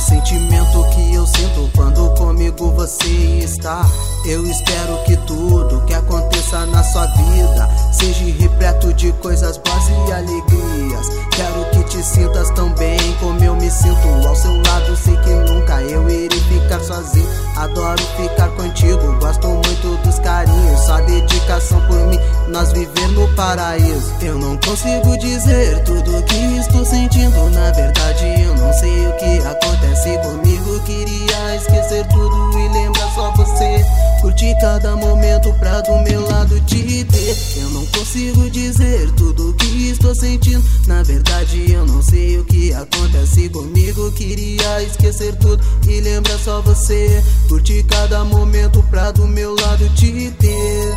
sentimento que eu sinto quando comigo você está. Eu espero que tudo que aconteça na sua vida seja repleto de coisas boas e alegrias. Quero que te sintas tão bem como eu me sinto ao seu lado. Sei que nunca eu irei ficar sozinho. Adoro ficar contigo, gosto muito dos carinhos. Sua dedicação por mim, nós viver no paraíso. Eu não consigo dizer tudo que estou sentindo. Na verdade eu não sei o que acontece comigo. Queria esquecer tudo e lembrar só você. Curtir cada momento pra do meu lado te ter. Eu não consigo dizer tudo que estou sentindo. Na verdade eu não sei o que acontece comigo. Queria esquecer tudo e lembrar só você. Curtir cada momento pra do meu lado te ter.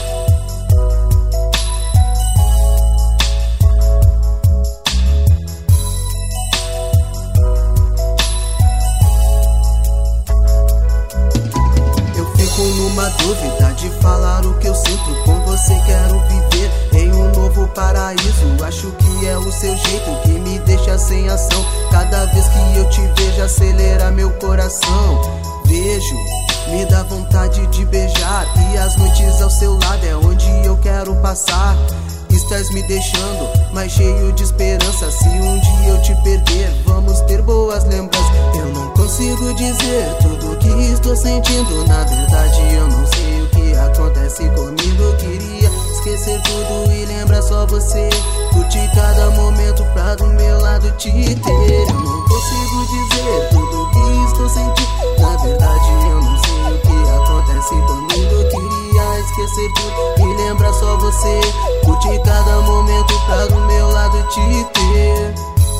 Numa dúvida de falar o que eu sinto com você. Quero viver em um novo paraíso. Acho que é o seu jeito que me deixa sem ação. Cada vez que eu te vejo acelera meu coração. Vejo, me dá vontade de beijar. E as noites ao seu lado é onde eu quero passar. Estás me deixando mais cheio de esperança. Se um dia eu te perder, vamos ter boas lembranças. Eu não consigo dizer tudo o que estou sentindo. Na verdade eu não sei o que acontece comigo. Queria esquecer tudo e lembrar só você. Curtir cada momento pra do meu lado te ter. Eu não consigo dizer tudo o que estou sentindo. Na verdade eu não sei o que acontece comigo. Queria esquecer tudo e lembrar só você. Curtir cada momento pra do meu lado te ter.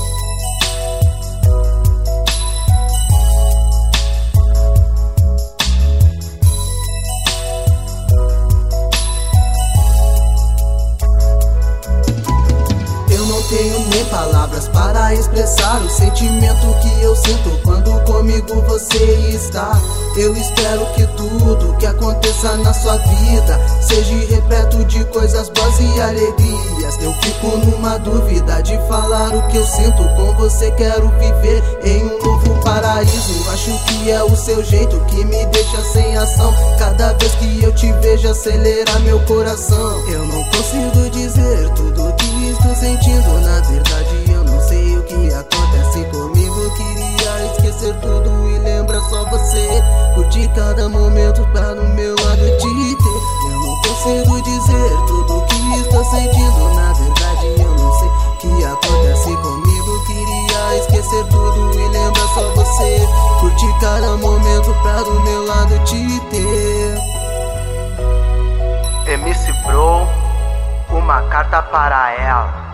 Tenho nem palavras para expressar o sentimento que eu sinto quando comigo você está. Eu espero que tudo que aconteça na sua vida seja repleto de coisas boas e alegrias. Eu fico numa dúvida de falar o que eu sinto com você. Quero viver em um novo paraíso. Acho que é o seu jeito que me deixa sem ação. Cada vez que eu te vejo acelera meu coração. Eu não consigo dizer tudo o que estou sentindo. Na verdade eu não sei o que acontece comigo. Queria esquecer tudo e lembrar só você. Curtir cada momento pra no meu lado te ter. Eu não consigo dizer tudo o que estou sentindo. Na verdade eu não sei o que acontece comigo. Queria esquecer tudo e lembrar só você. Curtir cada momento pra do meu lado te ter. MC Bro, uma carta para ela.